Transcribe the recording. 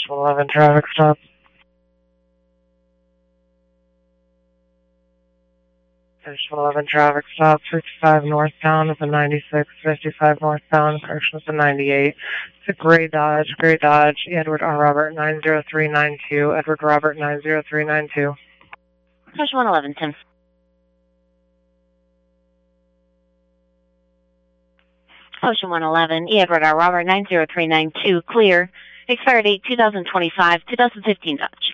Ocean 11 traffic stop. Ocean 11 traffic stop, 55 northbound with a 96, 55 northbound, correction with a 98. It's a gray Dodge, Edward R. Robert 90392, Edward Robert 90392. Ocean 111, Tim. Ocean 111, Edward R. Robert 90392, clear. Expired date 2025, 2015 Dodge.